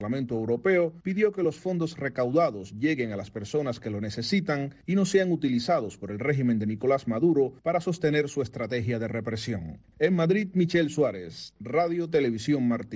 El Parlamento Europeo pidió que los fondos recaudados lleguen a las personas que lo necesitan y no sean utilizados por el régimen de Nicolás Maduro para sostener su estrategia de represión. En Madrid, Michelle Suárez, Radio Televisión Martí.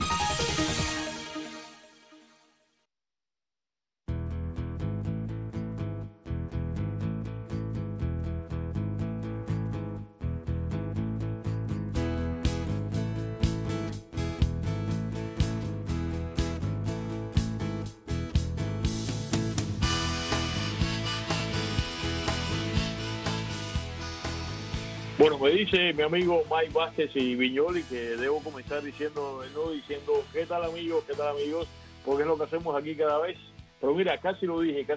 Bueno, me dice mi amigo Mike Vázquez y Viñoli que debo comenzar diciendo ¿qué tal amigos? ¿Qué tal amigos? Porque es lo que hacemos aquí cada vez. Pero mira, casi lo dije.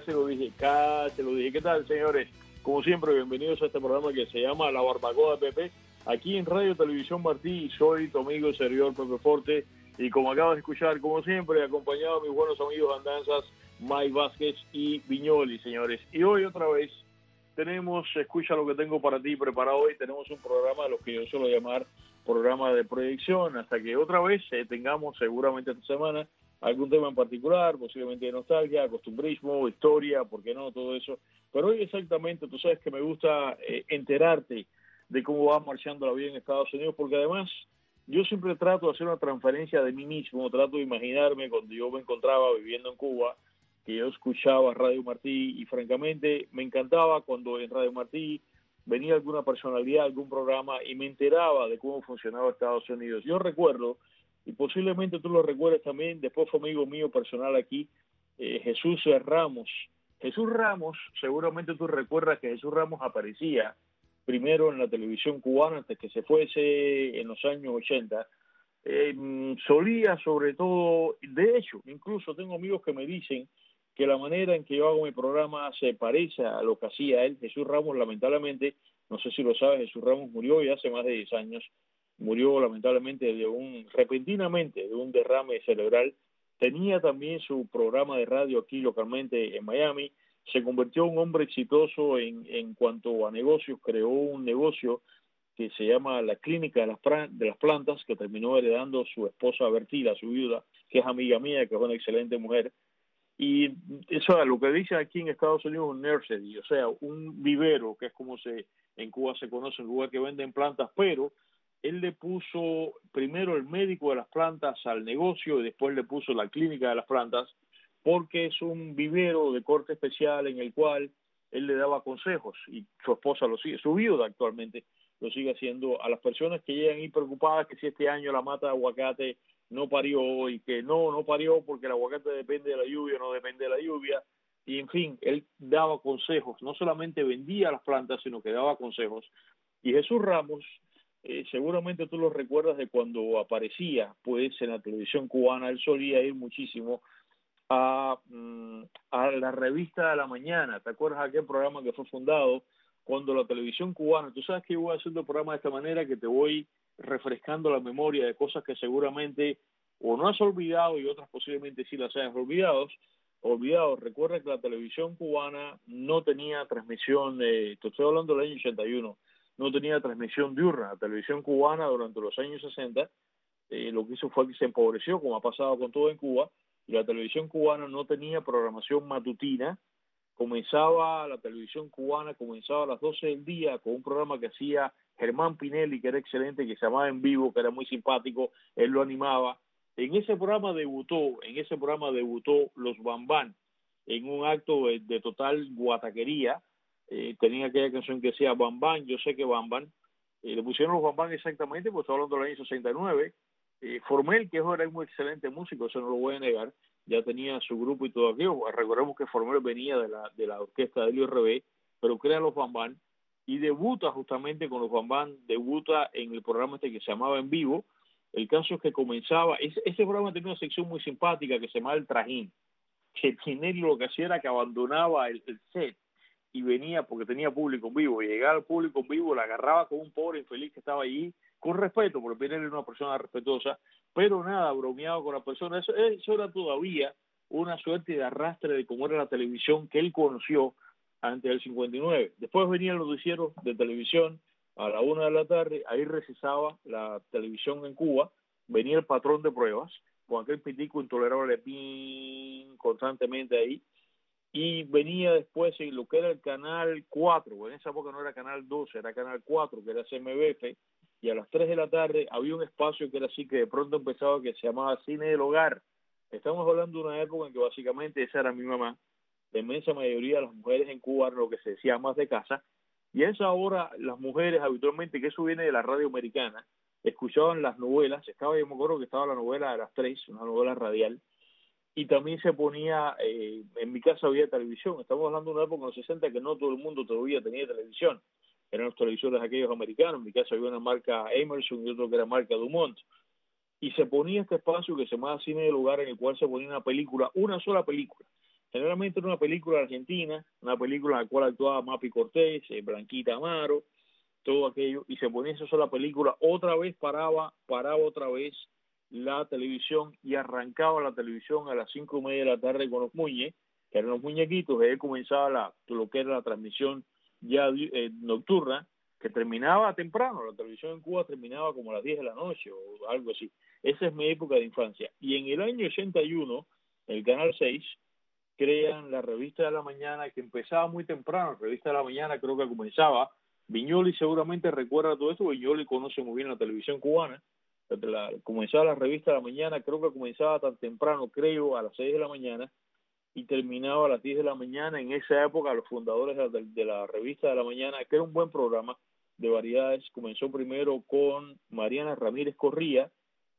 ¿Qué tal, señores? Como siempre, bienvenidos a este programa que se llama La Barbacoa de Pepe, aquí en Radio Televisión Martí, y soy tu amigo servidor Pepe Forte, y como acabas de escuchar, como siempre, acompañado de mis buenos amigos andanzas, Mike Vázquez y Viñoli, señores. Y hoy otra vez escucha lo que tengo para ti preparado hoy, tenemos un programa de los que yo suelo llamar programa de proyección, hasta que otra vez tengamos seguramente esta semana algún tema en particular, posiblemente de nostalgia, costumbrismo, historia, ¿por qué no? Todo eso. Pero hoy exactamente, tú sabes que me gusta enterarte de cómo va marchando la vida en Estados Unidos, porque además yo siempre trato de hacer una transferencia de mí mismo, trato de imaginarme cuando yo me encontraba viviendo en Cuba, que yo escuchaba Radio Martí, y francamente me encantaba cuando en Radio Martí venía alguna personalidad, algún programa, y me enteraba de cómo funcionaba Estados Unidos. Yo recuerdo, y posiblemente tú lo recuerdes también, después fue amigo mío personal aquí, Jesús Ramos. Jesús Ramos, seguramente tú recuerdas que Jesús Ramos aparecía primero en la televisión cubana antes que se fuese en los años 80. Solía sobre todo, de hecho, incluso tengo amigos que me dicen que la manera en que yo hago mi programa se parece a lo que hacía él. Jesús Ramos, lamentablemente, no sé si lo sabes, Jesús Ramos murió ya hace más de 10 años, murió lamentablemente repentinamente de un derrame cerebral. Tenía también su programa de radio aquí localmente en Miami, se convirtió en un hombre exitoso en cuanto a negocios, creó un negocio que se llama la Clínica de las Plantas, que terminó heredando su esposa Bertila, su viuda, que es amiga mía, que es una excelente mujer. Y eso es lo que dicen aquí en Estados Unidos, un nursery, o sea, un vivero, que es como en Cuba se conoce, en lugar que venden plantas, pero él le puso primero el médico de las plantas al negocio y después le puso la clínica de las plantas, porque es un vivero de corte especial en el cual él le daba consejos, y su esposa lo sigue, su viuda actualmente lo sigue haciendo, a las personas que llegan ahí preocupadas que si este año la mata de aguacate no parió, y que no parió porque el aguacate depende de la lluvia, no depende de la lluvia, y en fin, él daba consejos, no solamente vendía las plantas, sino que daba consejos. Y Jesús Ramos, seguramente tú lo recuerdas de cuando aparecía pues en la televisión cubana, él solía ir muchísimo a la revista de la mañana. ¿Te acuerdas de aquel programa que fue fundado cuando la televisión cubana? Tú sabes que yo voy haciendo el programa de esta manera, que te voy refrescando la memoria de cosas que seguramente o no has olvidado y otras posiblemente sí las hayas olvidado. Recuerda que la televisión cubana no tenía transmisión, te estoy hablando del año 81, no tenía transmisión diurna. La televisión cubana durante los años 60 lo que hizo fue que se empobreció, como ha pasado con todo en Cuba, y la televisión cubana no tenía programación matutina. La televisión cubana comenzaba a las 12 del día con un programa que hacía Germán Pinelli, que era excelente, que se llamaba En Vivo, que era muy simpático, él lo animaba. En ese programa debutó los Bambán, en un acto de total guataquería. Tenía aquella canción que decía Bambán, yo sé que Bambán. Le pusieron los Bambán exactamente, pues estoy hablando del año 69. Formel, que era un excelente músico, eso no lo voy a negar, ya tenía su grupo y todo aquello. Recordemos que Formel venía de la orquesta de Elio RB, pero crea los Bambán y debuta justamente con los Bambán, debuta en el programa este que se llamaba En Vivo. El caso es que comenzaba, ese programa tenía una sección muy simpática que se llamaba El Trajín, que Pinelli lo que hacía era que abandonaba el set y venía porque tenía público en vivo, y llegaba al público en vivo, la agarraba con un pobre infeliz que estaba allí, con respeto, porque Pinelli era una persona respetuosa, pero nada, bromeado con la persona. Eso era todavía una suerte de arrastre de cómo era la televisión que él conoció antes del 59. Después venían los noticieros de televisión a la 1 de la tarde, ahí recesaba la televisión en Cuba, venía el patrón de pruebas, con aquel pitico intolerable pin constantemente ahí, y venía después en lo que era el canal 4, en esa época no era canal 12, era canal 4, que era CMBF, y a las 3 de la tarde había un espacio que era así, que de pronto empezaba, que se llamaba Cine del Hogar. Estamos hablando de una época en que básicamente esa era mi mamá. La inmensa mayoría de las mujeres en Cuba eran lo que se decía amas de casa, y a esa hora las mujeres habitualmente, que eso viene de la radio americana, escuchaban las novelas. Yo me acuerdo que estaba la novela de las 3, una novela radial, y también se ponía, en mi casa había televisión. Estamos hablando de una época en los 60 que no todo el mundo todavía tenía televisión, eran los televisores aquellos americanos. En mi casa había una marca Emerson y otro que era marca Dumont, y se ponía este espacio que se llamaba Cine del Hogar, en el cual se ponía una película, una sola película. Generalmente era una película argentina, una película en la cual actuaba Mapi Cortés, Blanquita Amaro, todo aquello, y se ponía esa sola película. Otra vez paraba otra vez la televisión, y arrancaba la televisión a las 5:30 de la tarde con los muñe, que eran los muñequitos. Ahí comenzaba lo que era la transmisión ya nocturna, que terminaba temprano. La televisión en Cuba terminaba como a las 10 de la noche o algo así. Esa es mi época de infancia. Y en el año 81, el Canal 6 crean la Revista de la Mañana, que empezaba muy temprano. La Revista de la Mañana creo que comenzaba, Viñoli seguramente recuerda todo esto, Viñoli conoce muy bien la televisión cubana. Comenzaba la Revista de la Mañana, creo que comenzaba tan temprano, creo, a las 6 de la mañana, y terminaba a las 10 de la mañana. En esa época, los fundadores de la Revista de la Mañana, que era un buen programa de variedades, comenzó primero con Mariana Ramírez Corría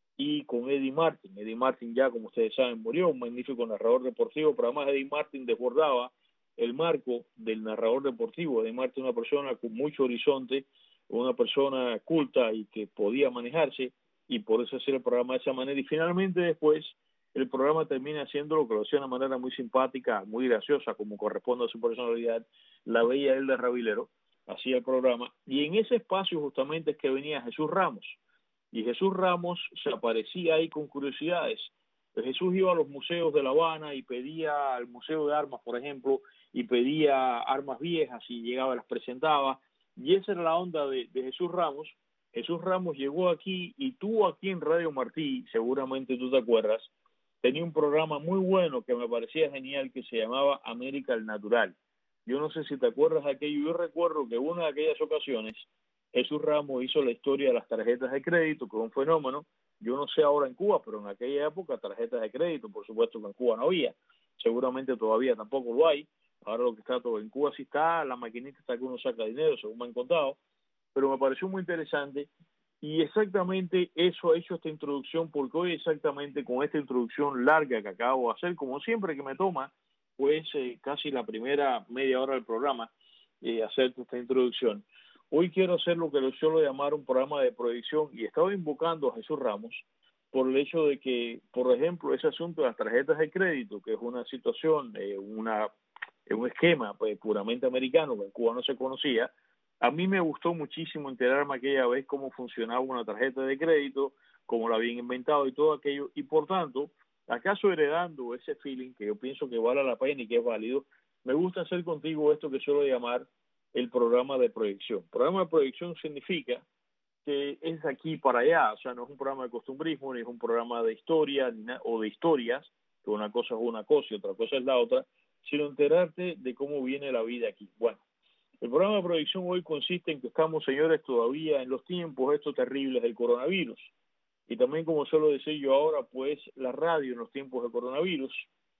y con Eddie Martin. Eddie Martin ya, como ustedes saben, murió, un magnífico narrador deportivo, pero además Eddie Martin desbordaba el marco del narrador deportivo. Eddie Martin, una persona con mucho horizonte, una persona culta y que podía manejarse, y por eso hacía el programa de esa manera. Y finalmente después el programa termina haciéndolo, que lo hacía de una manera muy simpática, muy graciosa, como corresponde a su personalidad, la bella Elda Rabilero, hacía el programa, y en ese espacio justamente es que venía Jesús Ramos. Y Jesús Ramos se aparecía ahí con curiosidades. Jesús iba a los museos de La Habana y pedía al Museo de Armas, por ejemplo, y pedía armas viejas y llegaba y las presentaba. Y esa era la onda de Jesús Ramos. Jesús Ramos llegó aquí y tuvo aquí en Radio Martí, seguramente tú te acuerdas, tenía un programa muy bueno que me parecía genial, que se llamaba América al Natural. Yo no sé si te acuerdas de aquello. Yo recuerdo que una de aquellas ocasiones Jesús Ramos hizo la historia de las tarjetas de crédito, que es un fenómeno. Yo no sé ahora en Cuba, pero en aquella época tarjetas de crédito, por supuesto que en Cuba no había, seguramente todavía tampoco lo hay. Ahora lo que está todo en Cuba sí está, la maquinita está que uno saca dinero, según me han contado, pero me pareció muy interesante. Y exactamente eso ha hecho esta introducción, porque hoy exactamente con esta introducción larga que acabo de hacer, como siempre que me toma, pues casi la primera media hora del programa, hacer esta introducción. Hoy quiero hacer lo que lo suelo llamar un programa de proyección, y estaba invocando a Jesús Ramos por el hecho de que, por ejemplo, ese asunto de las tarjetas de crédito, que es una situación, un esquema pues, puramente americano, que en Cuba no se conocía. A mí me gustó muchísimo enterarme aquella vez cómo funcionaba una tarjeta de crédito, cómo la habían inventado y todo aquello, y por tanto, acaso heredando ese feeling que yo pienso que vale la pena y que es válido, me gusta hacer contigo esto que suelo llamar el programa de proyección. Programa de proyección significa que es de aquí para allá, o sea, no es un programa de costumbrismo, ni es un programa de historia o de historias, que una cosa es una cosa y otra cosa es la otra, sino enterarte de cómo viene la vida aquí. Bueno, el programa de proyección hoy consiste en que estamos, señores, todavía en los tiempos estos terribles del coronavirus. Y también, como suelo decir yo ahora, pues la radio en los tiempos del coronavirus.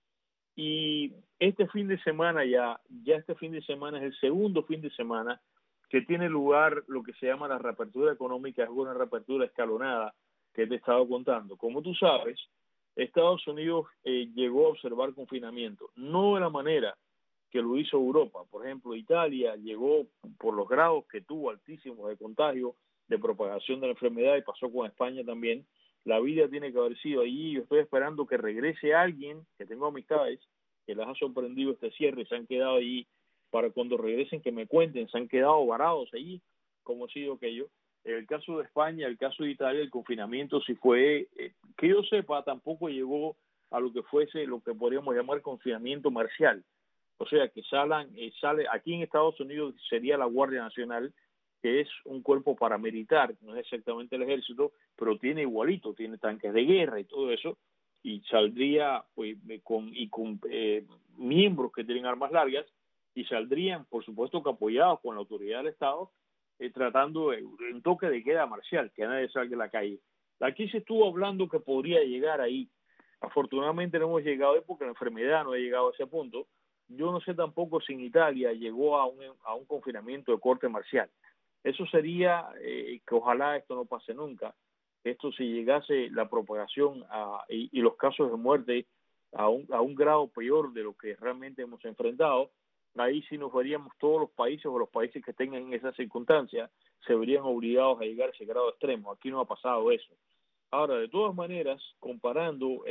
Y este fin de semana ya este fin de semana es el segundo fin de semana que tiene lugar lo que se llama la reapertura económica, es una reapertura escalonada que te he estado contando. Como tú sabes, Estados Unidos llegó a observar confinamiento, no de la manera que lo hizo Europa. Por ejemplo, Italia llegó por los grados que tuvo altísimos de contagio, de propagación de la enfermedad, y pasó con España también. La vida tiene que haber sido allí. Yo estoy esperando que regrese alguien, que tengo amistades, que les ha sorprendido este cierre, se han quedado allí para cuando regresen que me cuenten, se han quedado varados allí, como ha sido aquello. En el caso de España, el caso de Italia, el confinamiento sí fue, que yo sepa, tampoco llegó a lo que fuese lo que podríamos llamar confinamiento marcial. O sea, que sale aquí en Estados Unidos sería la Guardia Nacional, que es un cuerpo paramilitar, no es exactamente el ejército, pero tiene igualito, tiene tanques de guerra y todo eso, y saldría pues con miembros que tienen armas largas, y saldrían, por supuesto, que apoyados con la autoridad del Estado, tratando un toque de queda marcial, que nadie salga de la calle. Aquí se estuvo hablando que podría llegar ahí. Afortunadamente no hemos llegado ahí porque la enfermedad no ha llegado a ese punto. Yo no sé tampoco si en Italia llegó a un confinamiento de corte marcial. Eso sería que ojalá esto no pase nunca. Esto si llegase la propagación y los casos de muerte a un grado peor de lo que realmente hemos enfrentado, ahí sí nos veríamos todos los países o los países que tengan esas circunstancias se verían obligados a llegar a ese grado extremo. Aquí no ha pasado eso. Ahora, de todas maneras, comparando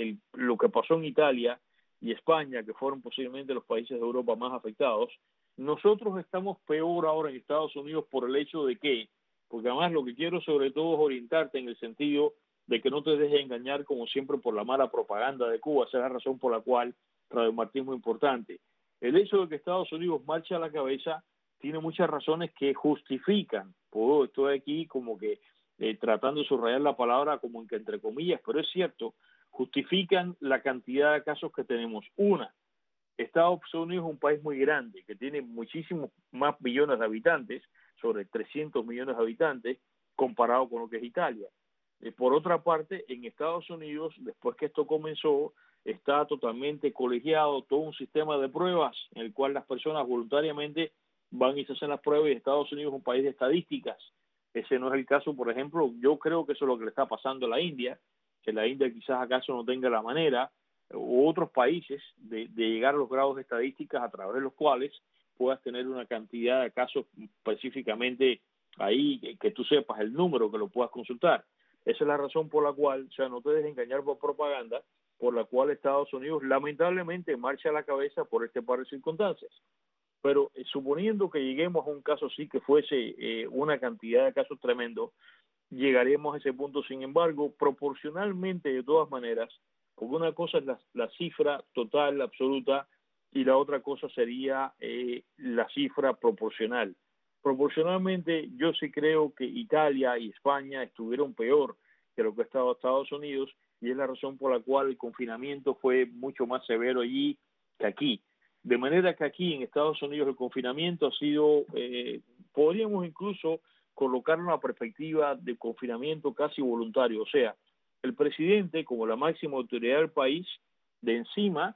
lo que pasó en Italia y España, que fueron posiblemente los países de Europa más afectados, nosotros estamos peor ahora en Estados Unidos por el hecho de que, porque además lo que quiero sobre todo es orientarte en el sentido de que no te dejes engañar como siempre por la mala propaganda de Cuba. Esa es la razón por la cual Radio Martín es muy importante. El hecho de que Estados Unidos marche a la cabeza tiene muchas razones que justifican. Pues estoy aquí como que tratando de subrayar la palabra como en que entre comillas, pero es cierto, justifican la cantidad de casos que tenemos. Una, Estados Unidos es un país muy grande, que tiene muchísimos más millones de habitantes, sobre 300 millones de habitantes, comparado con lo que es Italia. Por otra parte, en Estados Unidos, después que esto comenzó, está totalmente colegiado todo un sistema de pruebas en el cual las personas voluntariamente van y se hacen las pruebas, y Estados Unidos es un país de estadísticas. Ese no es el caso, por ejemplo, yo creo que eso es lo que le está pasando a la India, que la India quizás acaso no tenga la manera, u otros países, de llegar a los grados de estadísticas a través de los cuales puedas tener una cantidad de casos específicamente ahí, que tú sepas el número, que lo puedas consultar. Esa es la razón por la cual, o sea, no te dejes engañar por propaganda, por la cual Estados Unidos lamentablemente marcha a la cabeza por este par de circunstancias. Pero suponiendo que lleguemos a un caso así, que fuese una cantidad de casos tremendo, llegaremos a ese punto. Sin embargo, proporcionalmente, de todas maneras, porque una cosa es la cifra total, absoluta, y la otra cosa sería la cifra proporcional. Proporcionalmente, yo sí creo que Italia y España estuvieron peor que lo que ha estado Estados Unidos, y es la razón por la cual el confinamiento fue mucho más severo allí que aquí. De manera que aquí en Estados Unidos el confinamiento ha sido, podríamos incluso colocar una perspectiva de confinamiento casi voluntario. O sea, el presidente, como la máxima autoridad del país, de encima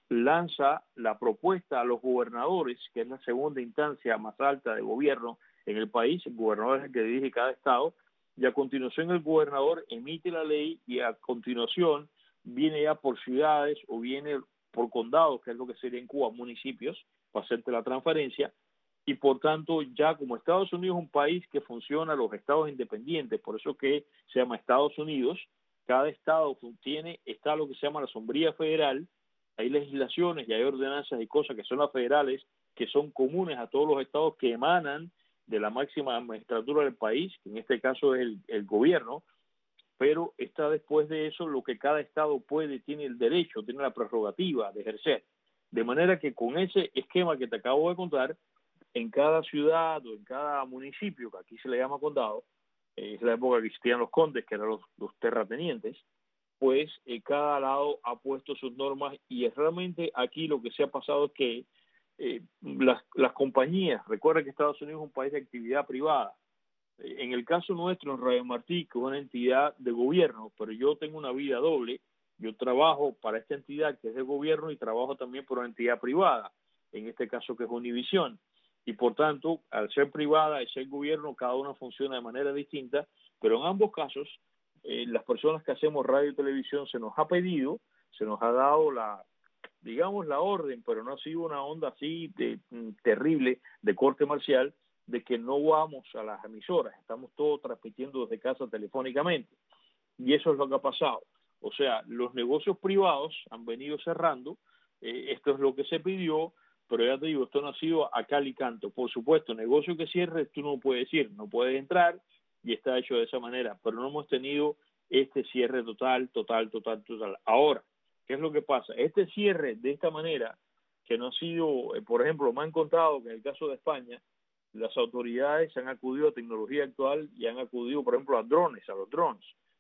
lanza la propuesta a los gobernadores, que es la segunda instancia más alta de gobierno en el país. El gobernador es el que dirige cada estado, y a continuación el gobernador emite la ley, y a continuación viene ya por ciudades o viene por condados, que es lo que sería en Cuba municipios, para hacerte la transferencia. Y por tanto, ya como Estados Unidos es un país que funciona los estados independientes, por eso que se llama Estados Unidos, cada estado está lo que se llama la sombría federal. Hay legislaciones y hay ordenanzas y cosas que son las federales, que son comunes a todos los estados, que emanan de la máxima magistratura del país, que en este caso es el gobierno, pero está después de eso lo que cada estado tiene el derecho, tiene la prerrogativa de ejercer. De manera que con ese esquema que te acabo de contar, en cada ciudad o en cada municipio, que aquí se le llama condado, es la época que existían los condes, que eran los terratenientes, pues cada lado ha puesto sus normas, y es realmente aquí lo que se ha pasado es que las compañías, recuerda que Estados Unidos es un país de actividad privada. En el caso nuestro, en Radio Martí, que es una entidad de gobierno, pero yo tengo una vida doble. Yo trabajo para esta entidad que es de gobierno y trabajo también por una entidad privada, en este caso que es Univisión. Y por tanto, al ser privada y ser gobierno, cada una funciona de manera distinta, pero en ambos casos, las personas que hacemos radio y televisión se nos ha pedido, se nos ha dado digamos la orden, pero no ha sido una onda así terrible de corte marcial, de que no vamos a las emisoras, estamos todos transmitiendo desde casa telefónicamente. Y eso es lo que ha pasado. O sea, los negocios privados han venido cerrando, esto es lo que se pidió, pero ya te digo, esto no ha sido a cal y canto. Por supuesto, negocio que cierre, tú no puedes ir, no puedes entrar, y está hecho de esa manera, pero no hemos tenido este cierre total. Ahora, ¿qué es lo que pasa? Este cierre de esta manera, que no ha sido, por ejemplo, me han contado que en el caso de España, las autoridades han acudido a tecnología actual y han acudido, por ejemplo, a los drones.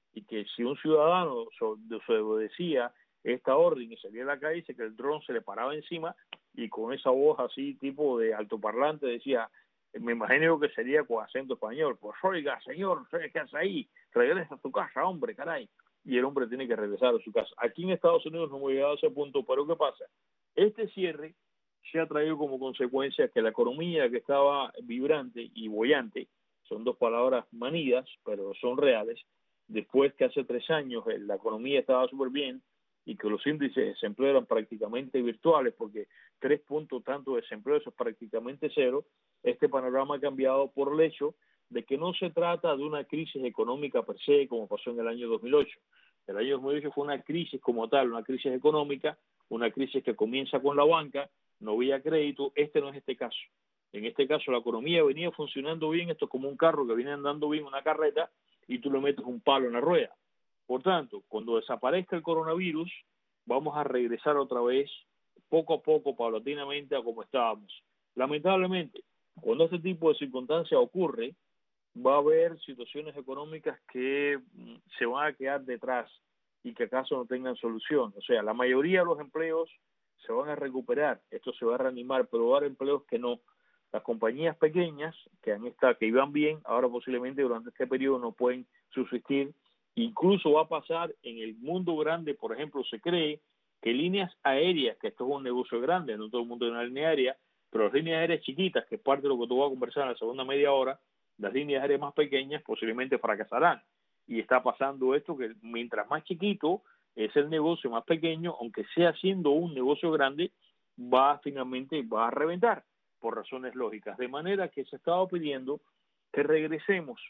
y que si un ciudadano desobedecía esta orden y salía a la calle, dice que el dron se le paraba encima y con esa voz así tipo de altoparlante decía, me imagino que sería con acento español, pues oiga señor, ¿qué hace ahí? Regresa a tu casa, hombre, caray. Y el hombre tiene que regresar a su casa. Aquí en Estados Unidos no hemos llegado a ese punto, pero ¿qué pasa? Este cierre se ha traído como consecuencia que la economía que estaba vibrante y bollante, son dos palabras manidas, pero son reales, después que hace 3 años la economía estaba súper bien y que los índices de desempleo eran prácticamente virtuales, porque 3 puntos tanto de desempleo, eso es prácticamente cero, este panorama ha cambiado por el hecho de que no se trata de una crisis económica per se, como pasó en el año 2008. El año 2008 fue una crisis como tal, una crisis económica, una crisis que comienza con la banca, no había crédito. Este no es este caso. En este caso la economía venía funcionando bien, esto es como un carro que viene andando bien, una carreta, y tú le metes un palo en la rueda. Por tanto, cuando desaparezca el coronavirus, vamos a regresar otra vez, poco a poco, paulatinamente, a como estábamos. Lamentablemente, cuando este tipo de circunstancias ocurre, va a haber situaciones económicas que se van a quedar detrás y que acaso no tengan solución. O sea, la mayoría de los empleos se van a recuperar, esto se va a reanimar, pero va a haber empleos que no. Las compañías pequeñas que iban bien, ahora posiblemente durante este periodo no pueden subsistir. Incluso va a pasar en el mundo grande, por ejemplo, se cree que líneas aéreas, que esto es un negocio grande, no todo el mundo tiene una línea aérea, pero las líneas aéreas chiquitas, que es parte de lo que tú vas a conversar en la segunda media hora, las líneas aéreas más pequeñas posiblemente fracasarán. Y está pasando esto, que mientras más chiquito es el negocio, más pequeño, aunque sea siendo un negocio grande, finalmente va a reventar por razones lógicas. De manera que se estaba pidiendo que regresemos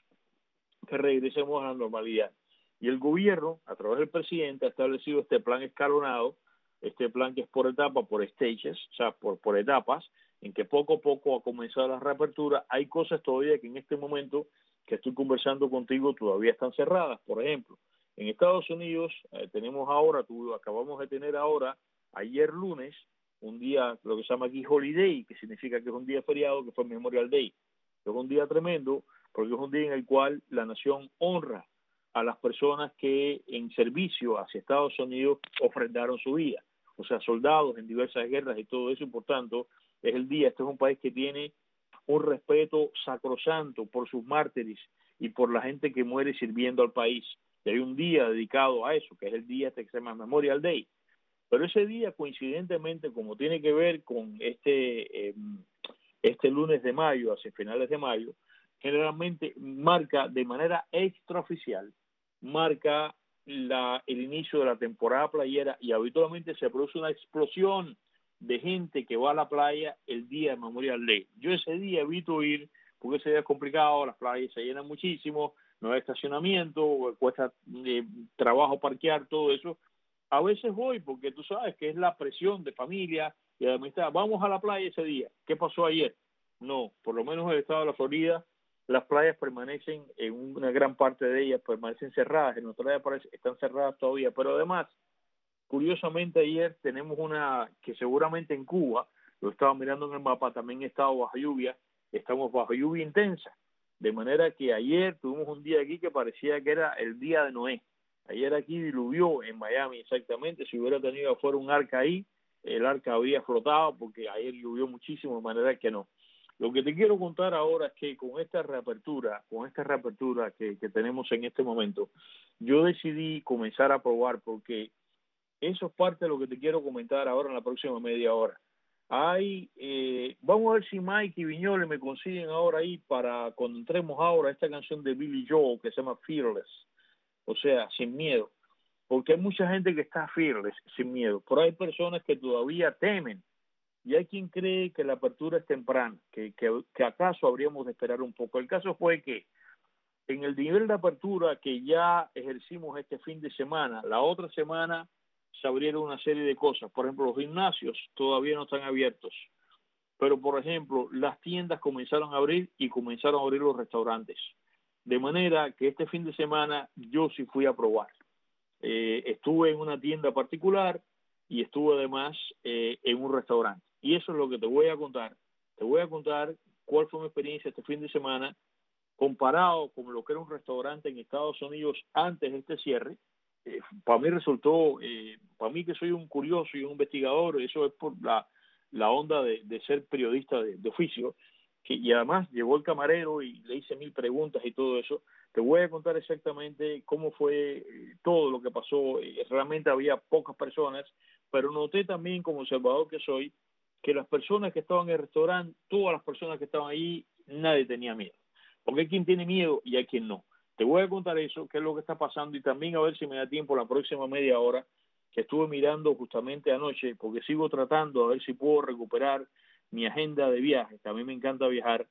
a la normalidad. Y el gobierno, a través del presidente, ha establecido este plan escalonado, este plan que es por etapas, por stages, o sea, por etapas, en que poco a poco ha comenzado la reapertura. Hay cosas todavía que en este momento que estoy conversando contigo todavía están cerradas. Por ejemplo, en Estados Unidos tenemos ahora, acabamos de tener ahora, ayer lunes, un día, lo que se llama aquí Holiday, que significa que es un día feriado, que fue Memorial Day. Es un día tremendo, porque es un día en el cual la nación honra a las personas que en servicio hacia Estados Unidos ofrendaron su vida, o sea, soldados en diversas guerras y todo eso, y por tanto, es el día. Este es un país que tiene un respeto sacrosanto por sus mártires y por la gente que muere sirviendo al país. Y hay un día dedicado a eso, que es el día que se llama Memorial Day. Pero ese día, coincidentemente, como tiene que ver con este lunes de mayo, hacia finales de mayo, generalmente marca de manera extraoficial, marca el inicio de la temporada playera, y habitualmente se produce una explosión de gente que va a la playa el día de Memorial Day. Yo ese día evito ir porque ese día es complicado, las playas se llenan muchísimo, no hay estacionamiento, cuesta trabajo parquear, todo eso. A veces voy porque tú sabes que es la presión de familia y de amistad. Vamos a la playa ese día. ¿Qué pasó ayer? No, por lo menos en el estado de la Florida, las playas permanecen, en una gran parte de ellas permanecen cerradas, en nuestra área están cerradas todavía, pero además, curiosamente ayer tenemos una que seguramente en Cuba, lo estaba mirando en el mapa, también estado bajo lluvia, estamos bajo lluvia intensa, de manera que ayer tuvimos un día aquí que parecía que era el día de Noé. Ayer aquí diluvió en Miami exactamente, si hubiera tenido afuera un arca ahí, el arca habría flotado porque ayer llovió muchísimo, de manera que no. Lo que te quiero contar ahora es que con esta reapertura que tenemos en este momento, yo decidí comenzar a probar, porque eso es parte de lo que te quiero comentar ahora en la próxima media hora. Vamos a ver si Mike y Viñoles me consiguen ahora ahí para cuando entremos ahora a esta canción de Billy Joel que se llama Fearless, o sea, sin miedo, porque hay mucha gente que está fearless, sin miedo, pero hay personas que todavía temen. Y hay quien cree que la apertura es temprana, que acaso habríamos de esperar un poco. El caso fue que en el nivel de apertura que ya ejercimos este fin de semana, la otra semana se abrieron una serie de cosas. Por ejemplo, los gimnasios todavía no están abiertos, pero por ejemplo, las tiendas comenzaron a abrir y comenzaron a abrir los restaurantes. De manera que este fin de semana yo sí fui a probar. Estuve en una tienda particular y estuve además en un restaurante. Y eso es lo que te voy a contar. Te voy a contar cuál fue mi experiencia este fin de semana comparado con lo que era un restaurante en Estados Unidos antes de este cierre, para mí resultó, para mí que soy un curioso y un investigador, eso es por la onda de ser periodista de oficio, y además llegó el camarero y le hice 1000 preguntas y todo eso. Te voy a contar exactamente cómo fue todo lo que pasó. Realmente había pocas personas, pero noté también, como observador que soy, que las personas que estaban en el restaurante, todas las personas que estaban ahí, nadie tenía miedo. Porque hay quien tiene miedo y hay quien no. Te voy a contar eso, qué es lo que está pasando, y también a ver si me da tiempo la próxima media hora, que estuve mirando justamente anoche, porque sigo tratando a ver si puedo recuperar mi agenda de viajes, que a mí me encanta viajar.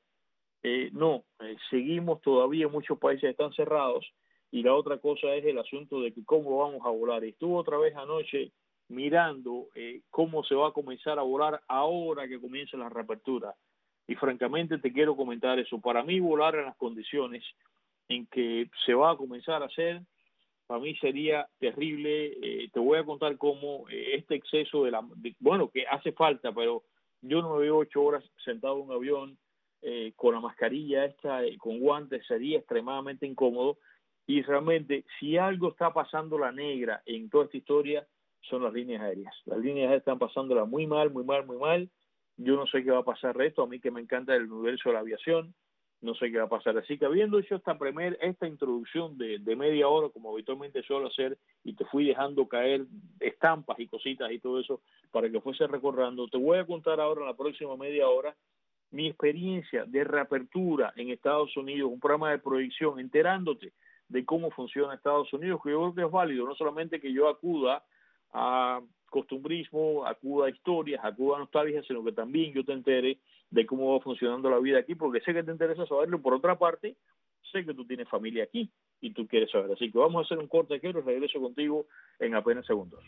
Seguimos todavía, muchos países están cerrados, y la otra cosa es el asunto de que cómo vamos a volar. Estuve otra vez anoche mirando cómo se va a comenzar a volar ahora que comienza la reapertura, y francamente te quiero comentar eso. Para mí volar en las condiciones en que se va a comenzar a hacer, para mí sería terrible. Te voy a contar cómo este exceso bueno, que hace falta, pero yo no me veo 8 horas sentado en un avión con la mascarilla esta, con guantes, sería extremadamente incómodo. Y realmente, si algo está pasando la negra en toda esta historia, son las líneas aéreas. Las líneas aéreas están pasándola muy mal, muy mal, muy mal. Yo no sé qué va a pasar de esto, a mí que me encanta el universo de la aviación, no sé qué va a pasar. Así que habiendo hecho esta introducción de media hora, como habitualmente suelo hacer, y te fui dejando caer estampas y cositas y todo eso para que fuese recordando, te voy a contar ahora en la próxima media hora mi experiencia de reapertura en Estados Unidos, un programa de proyección, enterándote de cómo funciona Estados Unidos, que yo creo que es válido, no solamente que yo acuda a costumbrismo, acuda a historias, acuda a nostalgia, sino que también yo te entere de cómo va funcionando la vida aquí, porque sé que te interesa saberlo. Por otra parte, sé que tú tienes familia aquí y tú quieres saber. Así que vamos a hacer un corte aquí, regreso contigo en apenas segundos.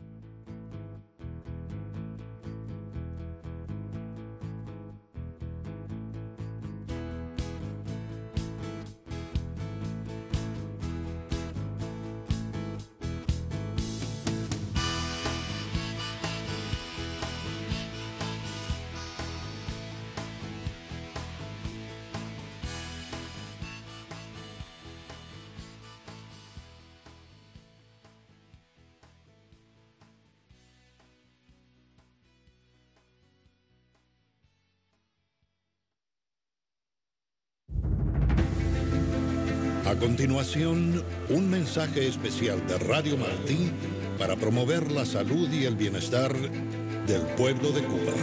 A continuación, un mensaje especial de Radio Martí para promover la salud y el bienestar del pueblo de Cuba.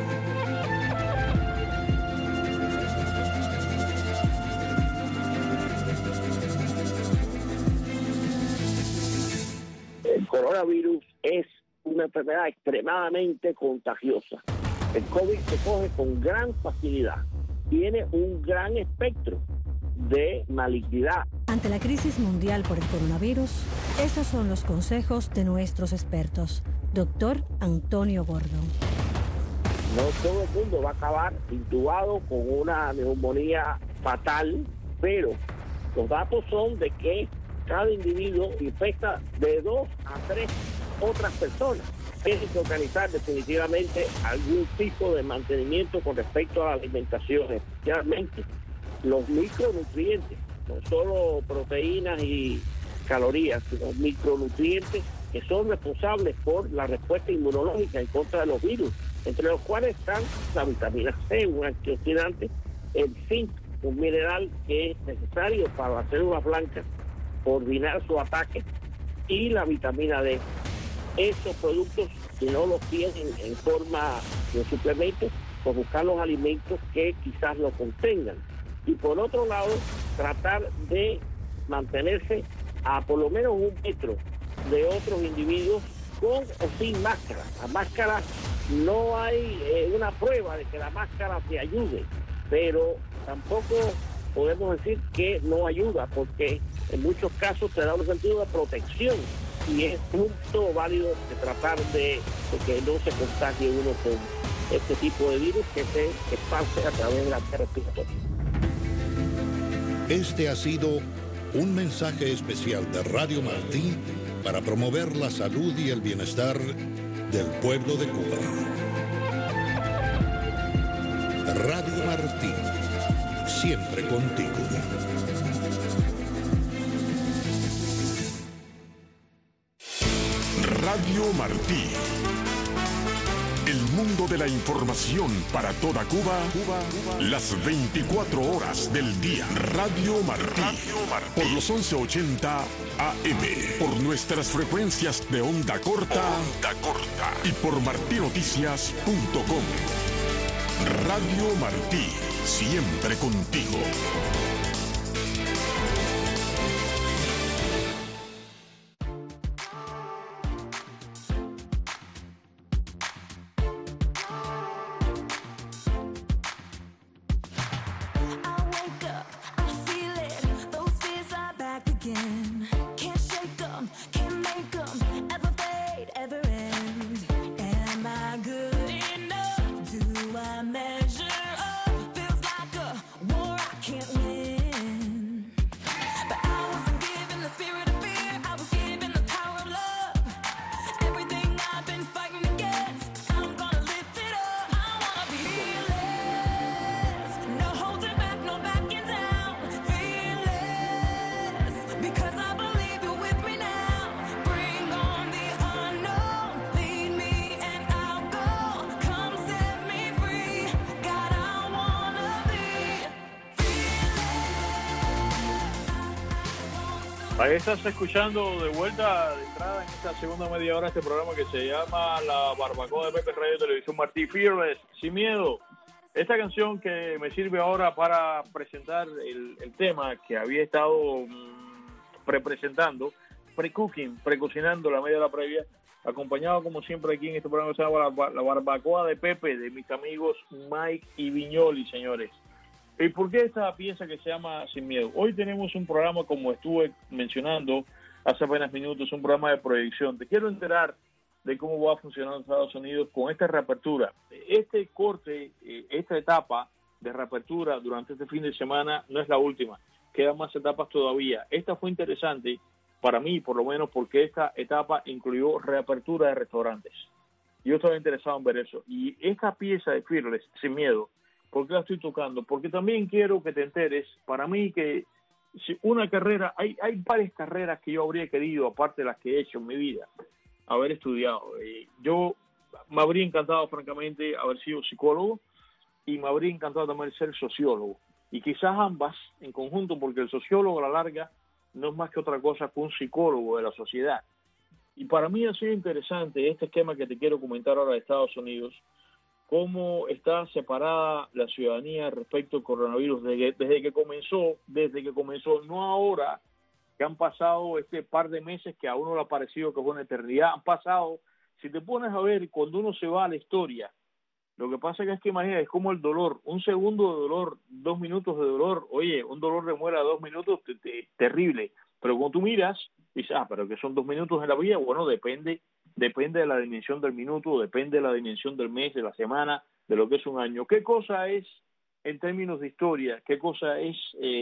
El coronavirus es una enfermedad extremadamente contagiosa. El COVID se coge con gran facilidad. Tiene un gran espectro de malignidad. Ante la crisis mundial por el coronavirus, estos son los consejos de nuestros expertos. Doctor Antonio Gordon. No todo el mundo va a acabar intubado con una neumonía fatal, pero los datos son de que cada individuo infecta de 2 a 3 otras personas. Tienen que organizar definitivamente algún tipo de mantenimiento con respecto a la alimentación, especialmente los micronutrientes, no solo proteínas y calorías, sino micronutrientes que son responsables por la respuesta inmunológica en contra de los virus, entre los cuales están la vitamina C, un antioxidante, el zinc, un mineral que es necesario para las células blancas coordinar su ataque, y la vitamina D. Estos productos, si no los tienen en forma de suplementos, pues buscar los alimentos que quizás lo contengan. Y por otro lado, tratar de mantenerse a por lo menos 1 metro de otros individuos con o sin máscara. La máscara, no hay una prueba de que la máscara te ayude, pero tampoco podemos decir que no ayuda, porque en muchos casos te da un sentido de protección y es punto válido de tratar de que no se contagie uno con este tipo de virus que se esparce a través de la vía respiratoria. Este ha sido un mensaje especial de Radio Martí para promover la salud y el bienestar del pueblo de Cuba. Radio Martí, siempre contigo. Radio Martí. El mundo de la información para toda Cuba, las 24 horas del día. Radio Martí. Por los 1180 AM. Por nuestras frecuencias de onda corta. Y por martinoticias.com. Radio Martí. Siempre contigo. Ahí estás escuchando de vuelta de entrada en esta segunda media hora este programa que se llama La Barbacoa de Pepe Radio Televisión Martí, Fearless, sin miedo. Esta canción que me sirve ahora para presentar el tema que había estado prepresentando, precocinando la media hora previa, acompañado como siempre aquí en este programa que se llama La Barbacoa de Pepe, de mis amigos Mike y Viñoli, señores. ¿Y por qué esta pieza que se llama Sin Miedo? Hoy tenemos un programa, como estuve mencionando hace apenas minutos, un programa de proyección. Te quiero enterar de cómo va a funcionar en Estados Unidos con esta reapertura. Este corte, esta etapa de reapertura durante este fin de semana no es la última. Quedan más etapas todavía. Esta fue interesante para mí, por lo menos, porque esta etapa incluyó reapertura de restaurantes. Yo estaba interesado en ver eso. Y esta pieza de Fearless, Sin Miedo, ¿por qué la estoy tocando? Porque también quiero que te enteres, para mí, que si una carrera, hay varias carreras que yo habría querido, aparte de las que he hecho en mi vida, haber estudiado. Yo me habría encantado, francamente, haber sido psicólogo y me habría encantado también ser sociólogo. Y quizás ambas en conjunto, porque el sociólogo a la larga no es más que otra cosa que un psicólogo de la sociedad. Y para mí ha sido interesante este esquema que te quiero comentar ahora de Estados Unidos, cómo está separada la ciudadanía respecto al coronavirus desde que comenzó, no ahora, que han pasado este par de meses que a uno le ha parecido que es una eternidad, han pasado, si te pones a ver, cuando uno se va a la historia, lo que pasa es que imagina, es como el dolor, un segundo de dolor, 2 minutos de dolor, oye, un dolor de muela 2 minutos, terrible, pero cuando tú miras, dices, pero que son 2 minutos en la vida, bueno, depende de la dimensión del minuto, depende de la dimensión del mes, de la semana, de lo que es un año. ¿Qué cosa es, en términos de historia, qué cosa es